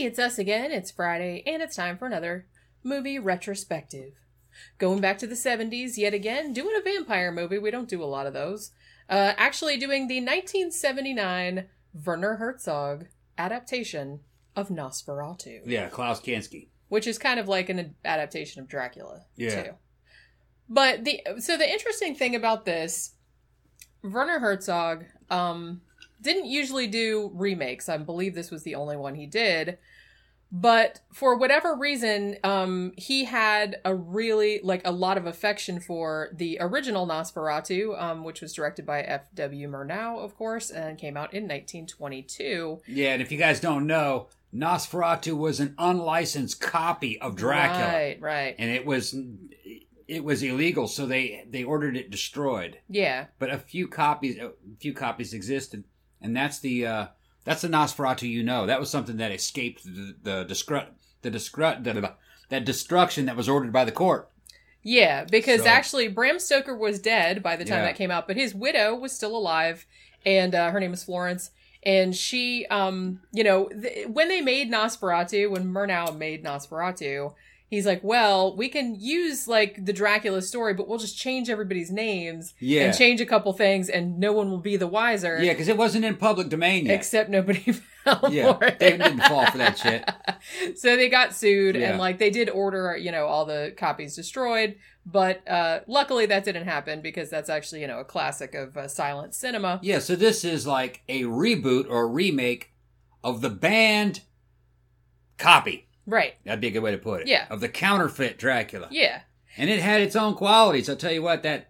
it's us again. It's Friday, and it's time for another movie retrospective. Going back to the 70s yet again, doing a vampire movie. We don't do a lot of those. Actually doing the 1979 Werner Herzog adaptation of Nosferatu. Yeah, Klaus Kinski. Which is kind of like an adaptation of Dracula, yeah. too. But the interesting thing about this, Werner Herzog didn't usually do remakes. I believe this was the only one he did. But for whatever reason, he had a lot of affection for the original Nosferatu, which was directed by F.W. Murnau, of course, and came out in 1922. Yeah, and if you guys don't know, Nosferatu was an unlicensed copy of Dracula. Right. And it was illegal, so they ordered it destroyed. Yeah. But a few copies existed, and that's the Nosferatu you know. That was something that escaped that destruction that was ordered by the court. Yeah, because actually Bram Stoker was dead by the time that came out, but his widow was still alive, and her name was Florence. And she, when they made Nosferatu, when Murnau made Nosferatu, he's like, well, we can use, like, the Dracula story, but we'll just change everybody's names and change a couple things, and no one will be the wiser. Yeah, because it wasn't in public domain yet. Except nobody fell for it. They didn't fall for that shit. So they got sued, and, like, they did order, all the copies destroyed, but luckily that didn't happen, because that's actually, a classic of silent cinema. Yeah, so this is like a reboot or a remake of the banned copy. Right. That'd be a good way to put it. Yeah. Of the counterfeit Dracula. Yeah. And it had its own qualities. I'll tell you what, the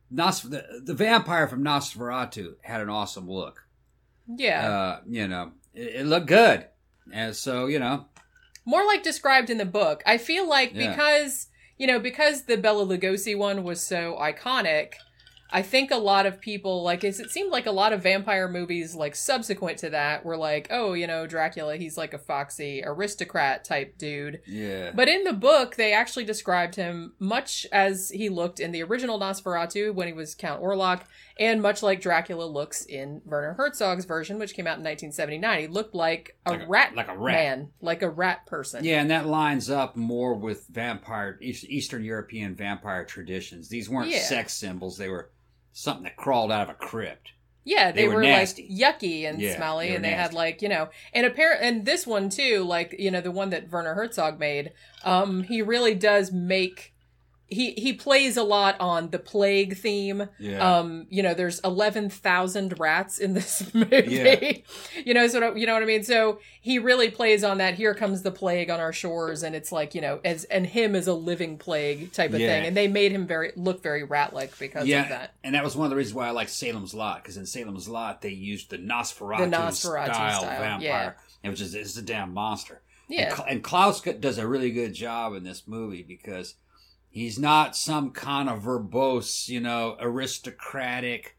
vampire from Nosferatu had an awesome look. Yeah. It looked good. And so, more like described in the book. I feel like because the Bela Lugosi one was so iconic, I think a lot of people, it seemed like a lot of vampire movies, subsequent to that were like, oh, Dracula, he's like a foxy aristocrat type dude. Yeah. But in the book, they actually described him much as he looked in the original Nosferatu when he was Count Orlok, and much like Dracula looks in Werner Herzog's version, which came out in 1979. He looked like a rat man, like a rat person. Yeah, and that lines up more with Eastern European vampire traditions. These weren't sex symbols. They were something that crawled out of a crypt. Yeah, they were nasty. Yucky and smelly, and they had and this one too, the one that Werner Herzog made, he really does make, he plays a lot on the plague theme. Yeah. There's 11,000 rats in this movie. Yeah. You know what I mean? So he really plays on that. Here comes the plague on our shores, and it's and him as a living plague type of thing. And they made him look very rat-like because of that. And that was one of the reasons why I like Salem's Lot, because in Salem's Lot they used the Nosferatu style vampire. Yeah. It's a damn monster. Yeah. And Klaus does a really good job in this movie, because he's not some kind of verbose, aristocratic,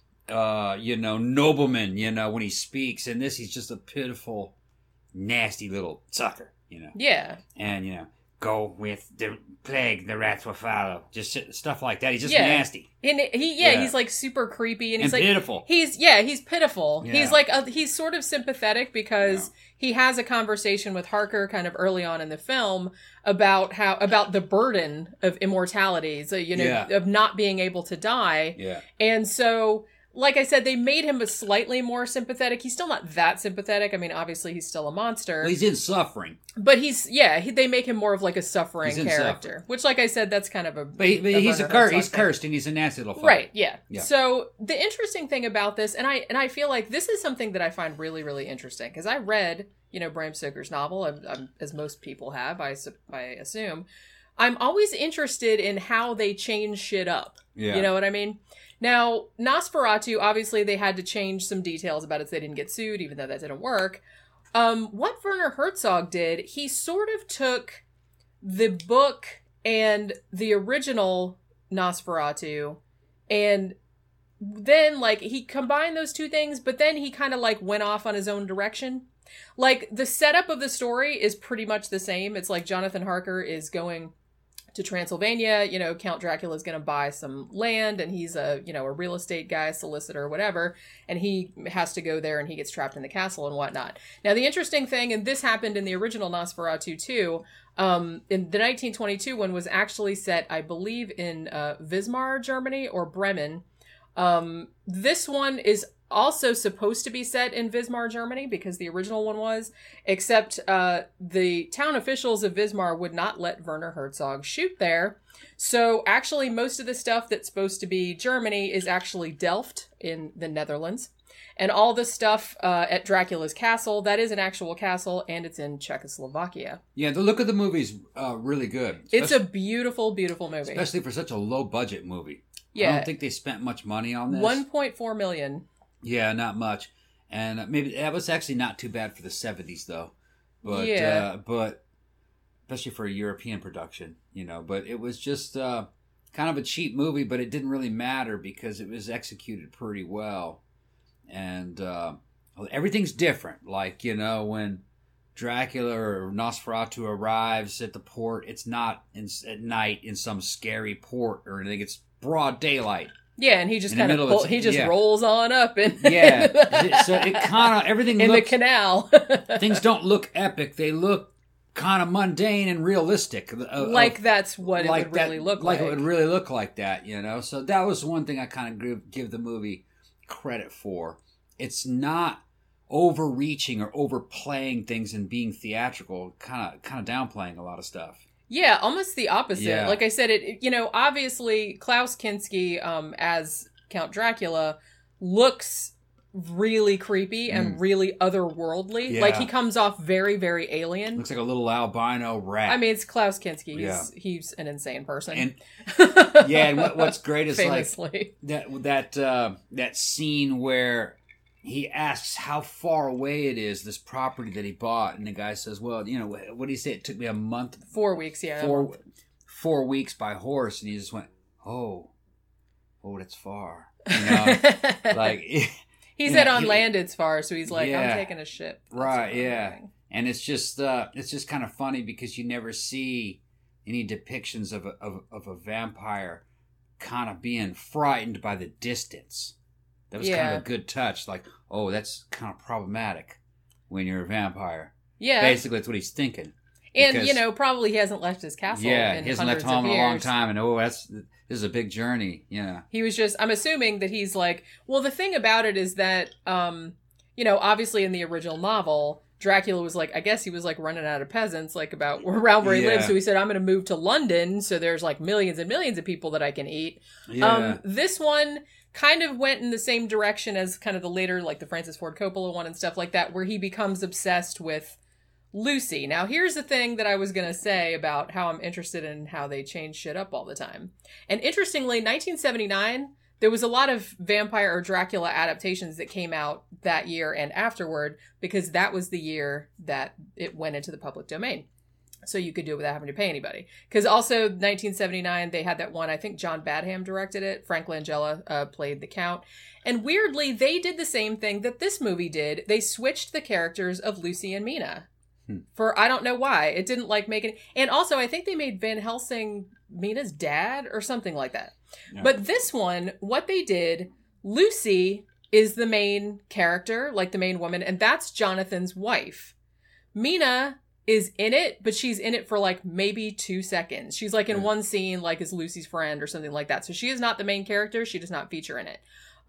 nobleman, when he speaks. In this, he's just a pitiful, nasty little sucker, Yeah. And, go with the plague, the rats will follow. Just stuff like that. He's just nasty. And he's super creepy, and he's pitiful. He's pitiful. Yeah. He's sort of sympathetic, because he has a conversation with Harker kind of early on in the film about the burden of immortality, so of not being able to die. Yeah. And so, like I said, they made him a slightly more sympathetic. He's still not that sympathetic. I mean, obviously he's still a monster. Well, he's in suffering. But they make him more of a suffering character. Which, like I said, that's kind of a... But he's cursed, and he's a nasty little fucker. Right, yeah. So, the interesting thing about this, and I feel like this is something that I find really, really interesting, because I read, Bram Stoker's novel, as most people have, I assume. I'm always interested in how they change shit up. Yeah. You know what I mean? Now, Nosferatu, obviously they had to change some details about it so they didn't get sued, even though that didn't work. What Werner Herzog did, he sort of took the book and the original Nosferatu, and then, he combined those two things, but then he kind of, went off on his own direction. The setup of the story is pretty much the same. It's Jonathan Harker is going to Transylvania. You know, Count Dracula's going to buy some land, and he's a, you know, a real estate guy, solicitor, whatever, and he has to go there, and he gets trapped in the castle and whatnot. Now, the interesting thing, and this happened in the original Nosferatu too, in the 1922 one was actually set, I believe, in Wismar, Germany, or Bremen. This one is also supposed to be set in Wismar, Germany, because the original one was, except the town officials of Wismar would not let Werner Herzog shoot there. So actually most of the stuff that's supposed to be Germany is actually Delft in the Netherlands. And all the stuff at Dracula's castle, that is an actual castle, and it's in Czechoslovakia. Yeah, the look of the movie's really good. It's a beautiful, beautiful movie. Especially for such a low-budget movie. Yeah. I don't think they spent much money on this. 1.4 million. Yeah, not much. And maybe that was actually not too bad for the 70s, though. But, yeah. But especially for a European production, you know. But it was just kind of a cheap movie, but it didn't really matter because it was executed pretty well. And everything's different. Like, you know, when Dracula or Nosferatu arrives at the port, it's not at night in some scary port or anything. It's broad daylight. Yeah, and he just kind of rolls on up and yeah. So it kind of everything in looks, the canal. Things don't look epic; they look kind of mundane and realistic. That's what it would really look like. Like it would really look like that, you know. So that was one thing I kind of give the movie credit for. It's not overreaching or overplaying things and being theatrical. Kind of downplaying a lot of stuff. Yeah, almost the opposite. Yeah. Like I said, it, you know, obviously Klaus Kinski as Count Dracula looks really creepy and really otherworldly. Yeah. Like he comes off very, very alien. Looks like a little albino rat. I mean, it's Klaus Kinski. Yeah. He's an insane person. And yeah, and what's great is famously. Like that scene where he asks how far away it is, this property that he bought, and the guy says, well, you know, what did he say? It took me a month. 4 weeks, yeah. 4 weeks by horse, and he just went, oh, that's far. You know, like he said on land it's far, so he's like, yeah, I'm taking a ship. That's right, yeah. Doing. And it's just kind of funny because you never see any depictions of a vampire kind of being frightened by the distance. That was kind of a good touch. Like, oh, that's kind of problematic when you're a vampire. Yeah. Basically, that's what he's thinking. And, you know, probably he hasn't left his castle in hundreds of years. Yeah, he hasn't left home in a long time. And, this is a big journey. Yeah. He was just, I'm assuming that he's like, well, the thing about it is that, you know, obviously in the original novel, Dracula was like, I guess he was like running out of peasants, like about around where he lives. So he said, I'm going to move to London. So there's like millions and millions of people that I can eat. Yeah. This one kind of went in the same direction as kind of the later, like the Francis Ford Coppola one and stuff like that, where he becomes obsessed with Lucy. Now, here's the thing that I was going to say about how I'm interested in how they change shit up all the time. And interestingly, 1979, there was a lot of vampire or Dracula adaptations that came out that year and afterward, because that was the year that it went into the public domain. So you could do it without having to pay anybody. Because also 1979, they had that one, I think John Badham directed it. Frank Langella played the Count. And weirdly, they did the same thing that this movie did. They switched the characters of Lucy and Mina. For, I don't know why. It didn't like make it. And also, I think they made Van Helsing Mina's dad or something like that. Yeah. But this one, what they did, Lucy is the main character, like the main woman, and that's Jonathan's wife. Mina is in it, but she's in it for like maybe 2 seconds. She's like in one scene, like as Lucy's friend or something like that. So she is not the main character. She does not feature in it.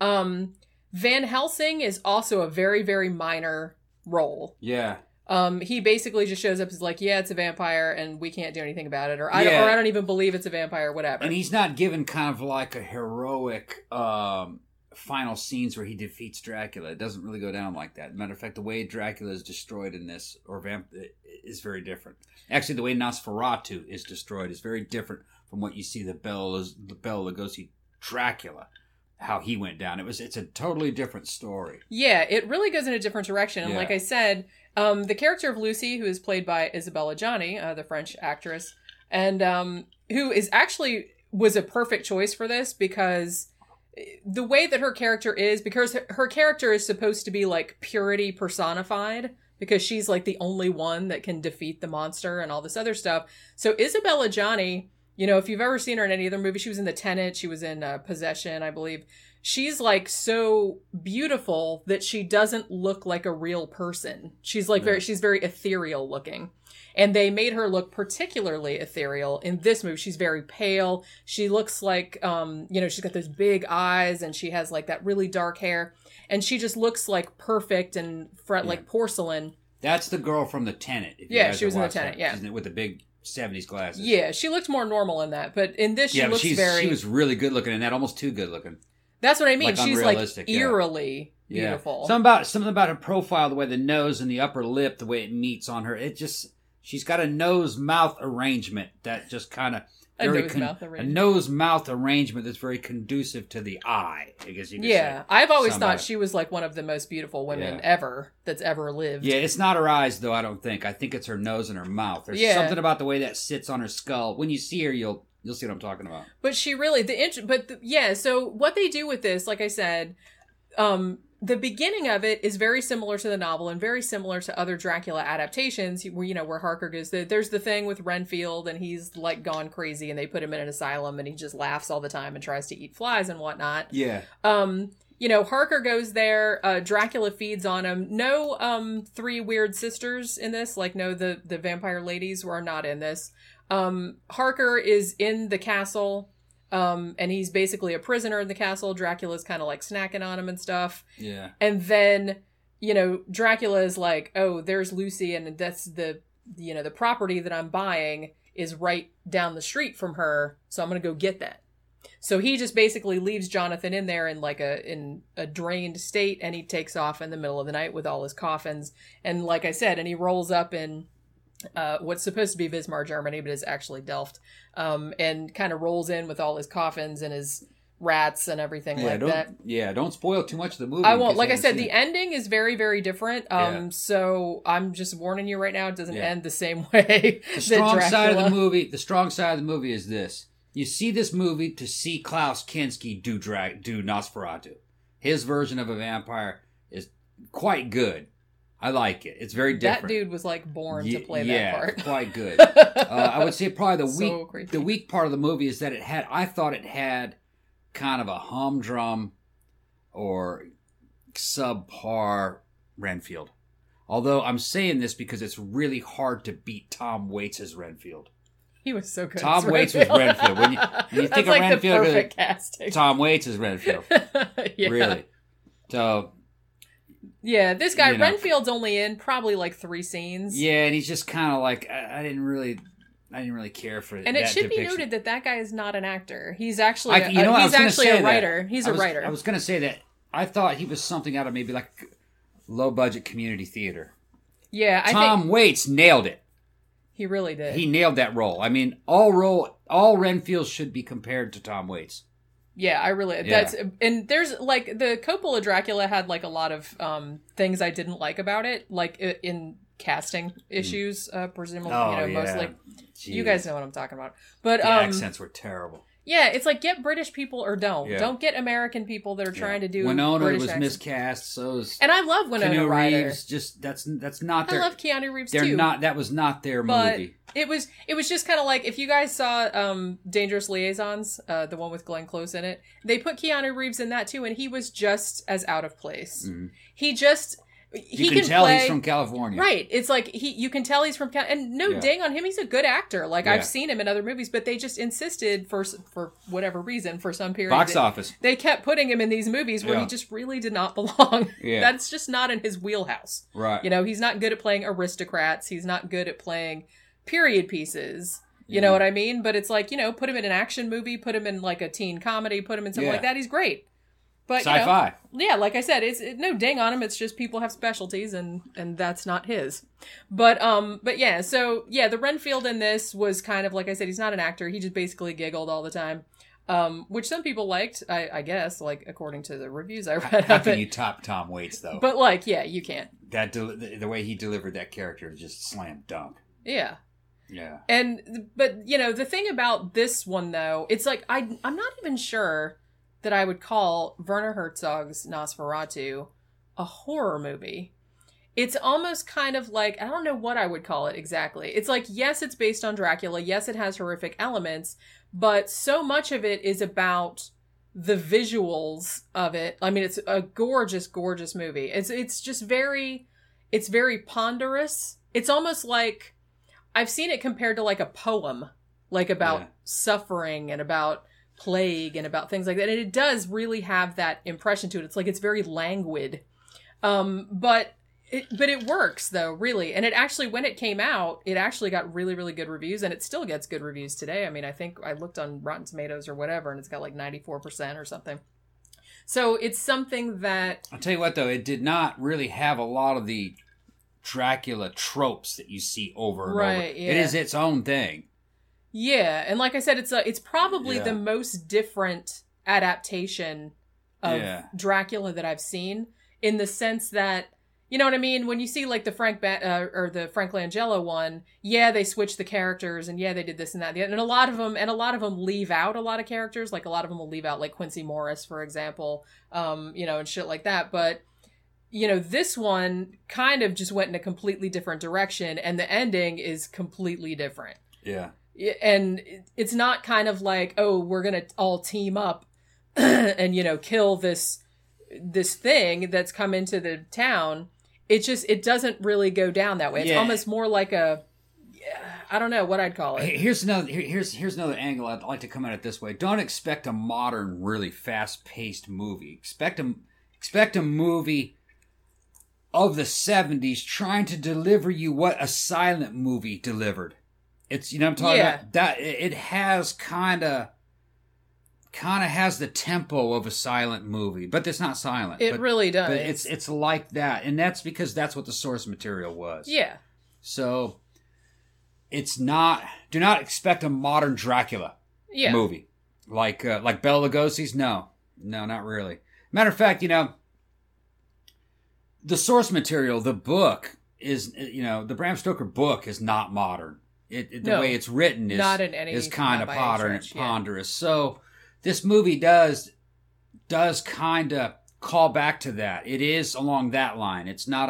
Van Helsing is also a very, very minor role. Yeah. He basically just shows up as like, yeah, it's a vampire and we can't do anything about it. Or I don't even believe it's a vampire, whatever. And he's not given kind of like a heroic, final scenes where he defeats Dracula. It doesn't really go down like that. Matter of fact, the way Dracula is destroyed in this, is very different. Actually, the way Nosferatu is destroyed is very different from what you see the Bela Lugosi Dracula, how he went down. It's a totally different story. Yeah, it really goes in a different direction. And like I said, the character of Lucy, who is played by Isabelle Adjani, the French actress, and who is actually was a perfect choice for this because the way that her character is, because her character is supposed to be like purity personified, because she's like the only one that can defeat the monster and all this other stuff. So Isabelle Adjani, You know, if you've ever seen her in any other movie, she was in The Tenant, she was in Possession, I believe. She's like so beautiful that she doesn't look like a real person. She's like she's very ethereal looking. And they made her look particularly ethereal in this movie. She's very pale. She looks like, she's got those big eyes and she has like that really dark hair. And she just looks like perfect and like porcelain. That's the girl from The Tenant. Yeah, she was in The Tenant, yeah. She's with the big 70s glasses. Yeah, she looked more normal in that. But in this, she looks very... She was really good looking in that, almost too good looking. That's what I mean. She's like eerily beautiful. Something about her profile, the way the nose and the upper lip, the way it meets on her, she's got a nose-mouth arrangement that just kind of... A nose-mouth arrangement that's very conducive to the eye, I guess you could say. Yeah, I've always thought she was like one of the most beautiful women ever that's ever lived. Yeah, it's not her eyes, though, I don't think. I think it's her nose and her mouth. There's something about the way that sits on her skull. When you see her, you'll see what I'm talking about. But she really... so what they do with this, like I said... the beginning of it is very similar to the novel and very similar to other Dracula adaptations where Harker goes, there's the thing with Renfield and he's like gone crazy and they put him in an asylum and he just laughs all the time and tries to eat flies and whatnot. Yeah. Harker goes there, Dracula feeds on him. No, three weird sisters in this, the vampire ladies are not in this. Harker is in the castle. And he's basically a prisoner in the castle. Dracula's kind of like snacking on him and stuff. Yeah. And then, Dracula is like, oh, there's Lucy and that's the property that I'm buying is right down the street from her. So I'm going to go get that. So he just basically leaves Jonathan in there in in a drained state and he takes off in the middle of the night with all his coffins. And like I said, and he rolls up in what's supposed to be Wismar, Germany, but is actually Delft, and kind of rolls in with all his coffins and his rats and everything that. Yeah, don't spoil too much of the movie. I won't. Like I said, the ending is very, very different. So I'm just warning you right now, it doesn't end the same way. The strong side of the movie is this. You see this movie to see Klaus Kinski do Nosferatu. His version of a vampire is quite good. I like it. It's very different. That dude was like born to play that part. Yeah, quite good. I would say probably the weak part of the movie is that I thought it had kind of a humdrum or subpar Renfield. Although I'm saying this because it's really hard to beat Tom Waits' Renfield. He was so good. Tom Waits was Renfield. When you think of Renfield, the perfect casting. Tom Waits is Renfield. Yeah. Really. So... Yeah, this guy, Renfield's only in probably like 3 scenes. Yeah, and he's just kind of like, I didn't really care for it. And it should be noted that guy is not an actor. He's actually a writer. He's a writer. I was going to say that I thought he was something out of maybe like low-budget community theater. Yeah, Tom Waits nailed it. He really did. He nailed that role. I mean, all Renfields should be compared to Tom Waits. Yeah, and there's like the Coppola Dracula had like a lot of things I didn't like about it, like in casting issues, presumably, mostly. Jeez. You guys know what I'm talking about. But the accents were terrible. Yeah, it's like get British people or don't. Yeah. Don't get American people that are trying to do Winona British was accents. Miscast, so was and I love Winona Ryder. Reeves, just that's not their. I love Keanu Reeves too. That was not their movie. It was just kind of like if you guys saw Dangerous Liaisons, the one with Glenn Close in it, they put Keanu Reeves in that too, and he was just as out of place. Mm-hmm. You can tell he's from California. Right. It's like you can tell he's from California. And dang on him, he's a good actor. Like I've seen him in other movies, but they just insisted for whatever reason, for some period. Box office. They kept putting him in these movies where he just really did not belong. Yeah. That's just not in his wheelhouse. Right. He's not good at playing aristocrats. He's not good at playing period pieces. You know what I mean? But it's like, put him in an action movie, put him in like a teen comedy, put him in something like that. He's great. But, sci-fi. Like I said, it's no ding on him. It's just people have specialties, and that's not his. But yeah. So yeah, the Renfield in this was kind of like I said. He's not an actor. He just basically giggled all the time, which some people liked. I guess, like according to the reviews I read. How can you top Tom Waits though? But like, yeah, you can't. That the way he delivered that character is just slam dunk. Yeah. Yeah. But the thing about this one though, it's like I'm not even sure that I would call Werner Herzog's Nosferatu a horror movie. it's almost kind of like, I don't know what I would call it exactly. It's like, yes, it's based on Dracula. Yes, it has horrific elements, but so much of it is about the visuals of it. I mean, it's a gorgeous, gorgeous movie. It's just it's very ponderous. It's almost like, I've seen it compared to like a poem, like about suffering and about plague and about things like that. And it does really have that impression to it. It's like, it's very languid. But it works though, really. And it actually, when it came out, it actually got really, really good reviews, and it still gets good reviews today. I mean, I think I looked on Rotten Tomatoes or whatever, and it's got like 94% or something. So it's something that... I'll tell you what, though, it did not really have a lot of the Dracula tropes that you see over and over. Yeah. It is its own thing. Yeah, and like I said, it's probably the most different adaptation of Dracula that I've seen, in the sense that, you know what I mean? When you see like the Frank Langella one, they switched the characters, and they did this and that, and a lot of them leave out a lot of characters. Like a lot of them will leave out like Quincy Morris, for example, and shit like that. But this one kind of just went in a completely different direction, and the ending is completely different. Yeah. And it's not kind of like, oh, we're gonna all team up and kill this thing that's come into the town. It doesn't really go down that way. It's almost more like I don't know what I'd call it. Here's another angle I'd like to come at it this way. Don't expect a modern, really fast-paced movie. Expect a movie of the 70s trying to deliver you what a silent movie delivered. It's, I'm talking about that. It has kind of has the tempo of a silent movie, but it's not silent. It really does. But it's like that, and that's because that's what the source material was. Yeah. So it's not. Do not expect a modern Dracula movie like Bela Lugosi's. No, not really. Matter of fact, the source material, the book is, the Bram Stoker book is not modern. The way it's written is kind of ponderous. So this movie does kind of call back to that. It is along that line. It's not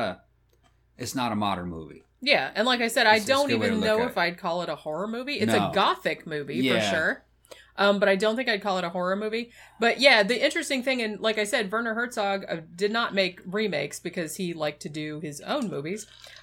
a modern movie. Yeah, and like I said, I don't even know if I'd call it a horror movie. It's a gothic movie for sure. But I don't think I'd call it a horror movie. But yeah, the interesting thing, and like I said, Werner Herzog did not make remakes because he liked to do his own movies.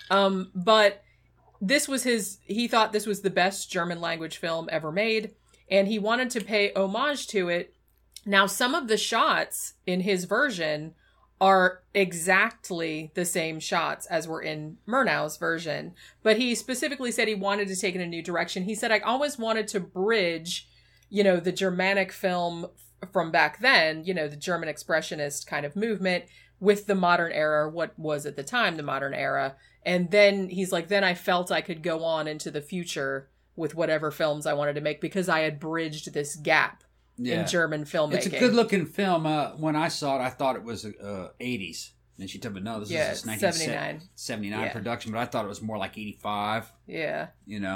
But this was he thought this was the best German language film ever made, and he wanted to pay homage to it. Now, some of the shots in his version are exactly the same shots as were in Murnau's version, but he specifically said he wanted to take it in a new direction. He said, I always wanted to bridge, the Germanic film from back then, the German expressionist kind of movement with the modern era, what was at the time the modern era. And then he's like, then I felt I could go on into the future with whatever films I wanted to make because I had bridged this gap in German filmmaking. It's a good-looking film. When I saw it, I thought it was 80s. And she told me, no, this is 1979 production, but I thought it was more like 85. Yeah.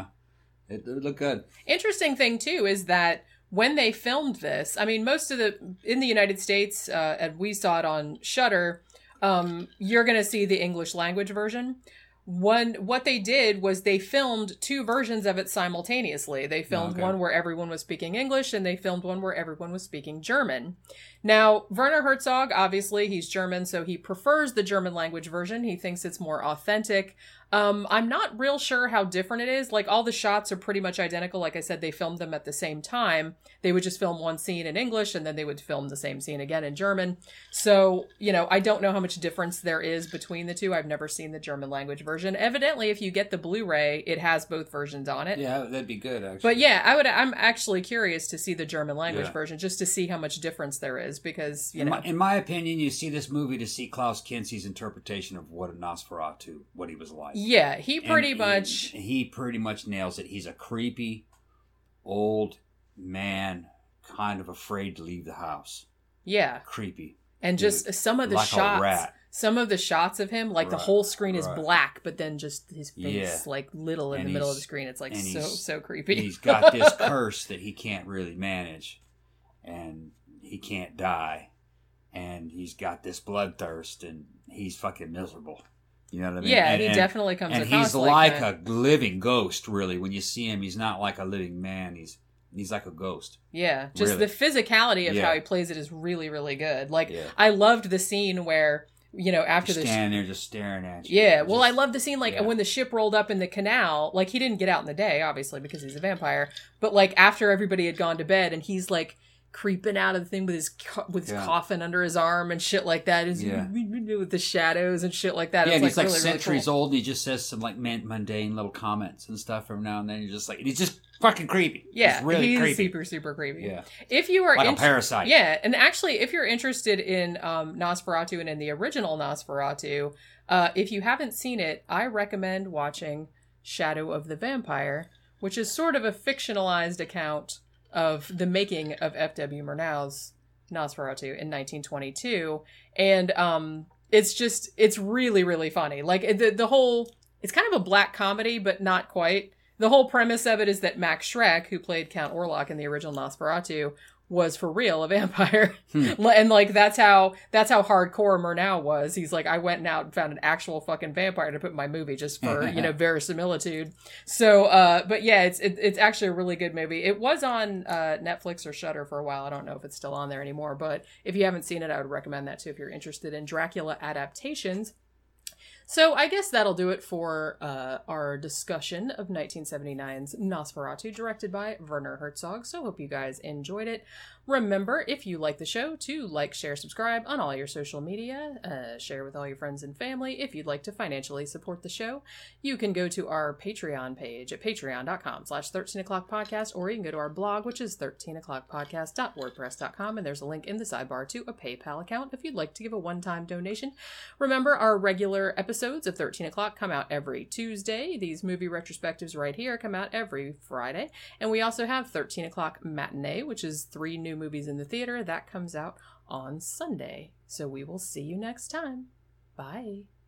It looked good. Interesting thing, too, is that when they filmed this, I mean, in the United States, and we saw it on Shudder, you're going to see the English language version. What they did was they filmed two versions of it simultaneously. They filmed one where everyone was speaking English, and they filmed one where everyone was speaking German. Now, Werner Herzog, obviously, he's German, so he prefers the German language version. He thinks it's more authentic. I'm not real sure how different it is. Like, all the shots are pretty much identical. Like I said, they filmed them at the same time. They would just film one scene in English, and then they would film the same scene again in German. So, I don't know how much difference there is between the two. I've never seen the German language version. Evidently, if you get the Blu-ray, it has both versions on it. Yeah, that'd be good, actually. But yeah, I'm actually curious to see the German language version, just to see how much difference there is, because, In my opinion, you see this movie to see Klaus Kinski's interpretation of what a Nosferatu, what he was like. Yeah, he pretty much nails it. He's a creepy, old man, kind of afraid to leave the house. Yeah. Creepy. And dude, just some of the shots of him, like the whole screen is black, but then just his face like little in the middle of the screen. It's like so creepy. He's got this curse that he can't really manage, and he can't die, and he's got this bloodthirst, and he's fucking miserable. You know what I mean? Yeah, he definitely comes and across he's like a living ghost, really. When you see him, he's not like a living man. He's like a ghost. Yeah, just really. the physicality of how he plays it is really, really good. Like, Yeah. I loved the scene where, after the standing there just staring at you. Yeah, well, I love the scene, like, when the ship rolled up in the canal, like, he didn't get out in the day, obviously, because he's a vampire, but, like, after everybody had gone to bed, and he's, like, creeping out of the thing with his coffin under his arm and shit like that, with the shadows and shit like that. Yeah, and he's like really, centuries really cool. old, and he just says some, like, mundane little comments and stuff from now and then. You're just like, and he's just fucking creepy. Yeah, he's really creepy. Super, super creepy. Yeah. If you are like a parasite. Yeah, and actually, if you're interested in Nosferatu and in the original Nosferatu, if you haven't seen it, I recommend watching Shadow of the Vampire, which is sort of a fictionalized account of the making of F.W. Murnau's Nosferatu in 1922. And it's really, really funny. Like, the whole, it's kind of a black comedy, but not quite. The whole premise of it is that Max Schreck, who played Count Orlok in the original Nosferatu, was for real a vampire. And like that's how hardcore Murnau was. He's like, I went out and found an actual fucking vampire to put in my movie just for, verisimilitude. So but yeah, it's actually a really good movie. It was on Netflix or Shudder for a while. I don't know if it's still on there anymore, but if you haven't seen it, I would recommend that too if you're interested in Dracula adaptations. So I guess that'll do it for our discussion of 1979's Nosferatu, directed by Werner Herzog. So hope you guys enjoyed it. Remember, if you like the show, to like, share, subscribe on all your social media. Share with all your friends and family. If you'd like to financially support the show, you can go to our Patreon page at patreon.com/13o'clockpodcast, or you can go to our blog, which is 13o'clockpodcast.wordpress.com, and there's a link in the sidebar to a PayPal account if you'd like to give a one-time donation. Remember, our regular episodes of 13 O'Clock come out every Tuesday. These movie retrospectives right here come out every Friday. And we also have 13 O'Clock Matinee, which is 3 new movies in the theater. That comes out on Sunday. So we will see you next time. Bye.